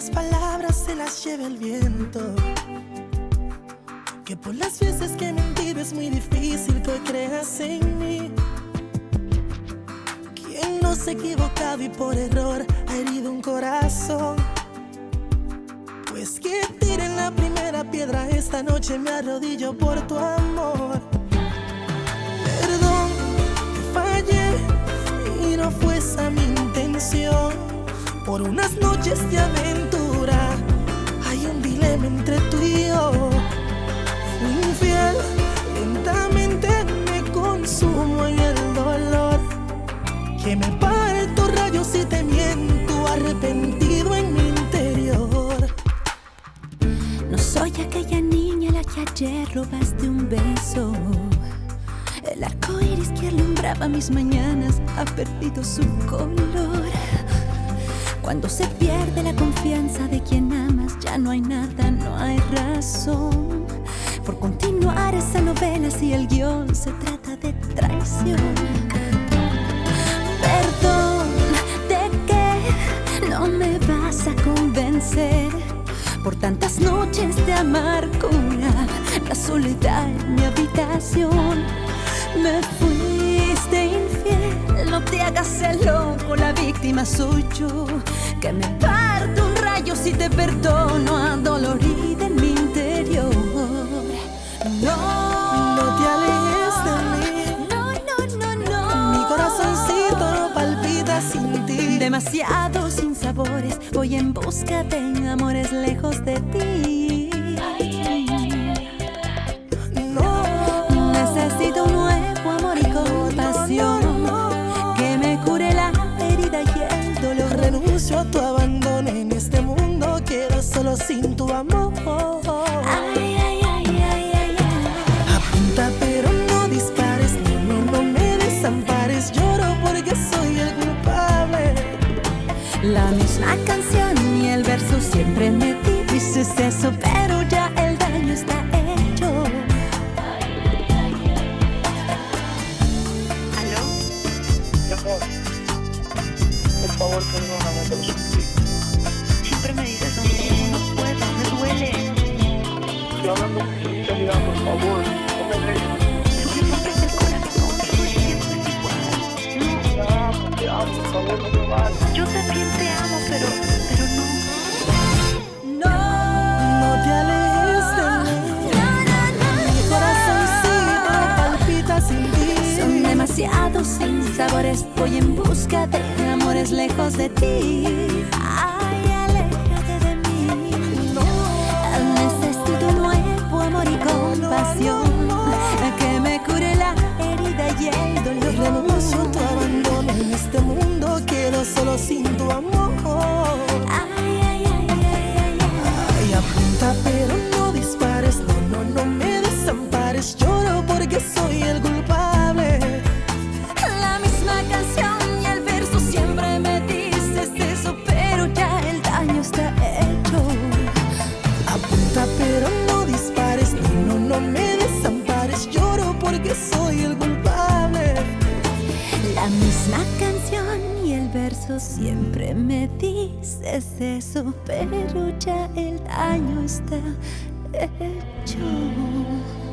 las palabras se las lleve el viento, que por las veces que he mentido es muy difícil que hoy creas en mí. Quien no se ha equivocado y por error ha herido un corazón, pues que tiren la primera piedra, esta noche me arrodillo por tu amor. Perdón que fallé y no fue esa mi intención. Por unas noches de aventura hay un dilema entre tú y yo. Fui infiel, lentamente me consumo en el dolor, que me parto rayos y te miento, arrepentido en mi interior. No soy aquella niña a la que ayer robaste un beso. El arco iris que alumbraba mis mañanas ha perdido su color. Cuando se pierde la confianza de quien amas, ya no hay nada, no hay razón por continuar esa novela si el guión se trata de traición. Perdón, ¿de qué no me vas a convencer? Por tantas noches de amargura, la soledad en mi habitación. Me fuiste infiel, no te hagas el loco, la víctima soy yo. Que me parto un rayo si te perdono, adolorida en mi interior. No te alejes de mí. No. Mi corazoncito no palpita sin ti. Demasiados sinsabores, voy en busca de amores lejos de ti. No, necesito un nuevo amor y compasión, que me cure la herida y el dolor. renuncio a tu abandono, en este mundo quedo solo sin tu amor. Apunta pero no dispares, no me desampares. Lloro porque soy el culpable. La misma canción y el verso siempre me dices eso, pero ya el daño está hecho. ¿Aló? Mi amor, por favor, perdóname, te lo suplico. Siempre me dices lo mismo, no puedo, me duele. Estoy hablando con sinceridad, por favor, no me dejes. Tú me rompes el corazón, soy siempre igual. Te amo, por favor, no me vayas. Yo también te amo, pero no. No te alejes de mí. Mi corazoncito palpita sin ti. Son demasiados sinsabores, voy en busca de amores lejos de ti. Ay, aléjate de mí. Necesito un nuevo amor y compasión, que me cure la herida y el dolor. Renuncio a tu abandono, en este mundo quedo solo sin tu amor. Ay, apunta pero no dispares, no me desampares. Lloro porque soy el culpable. La misma canción y el verso siempre me dices eso, pero ya el daño está hecho. Apunta pero no dispares, no me desampares. Lloro porque soy el culpable. La misma canción y el verso siempre me dices eso, pero ya el daño está hecho.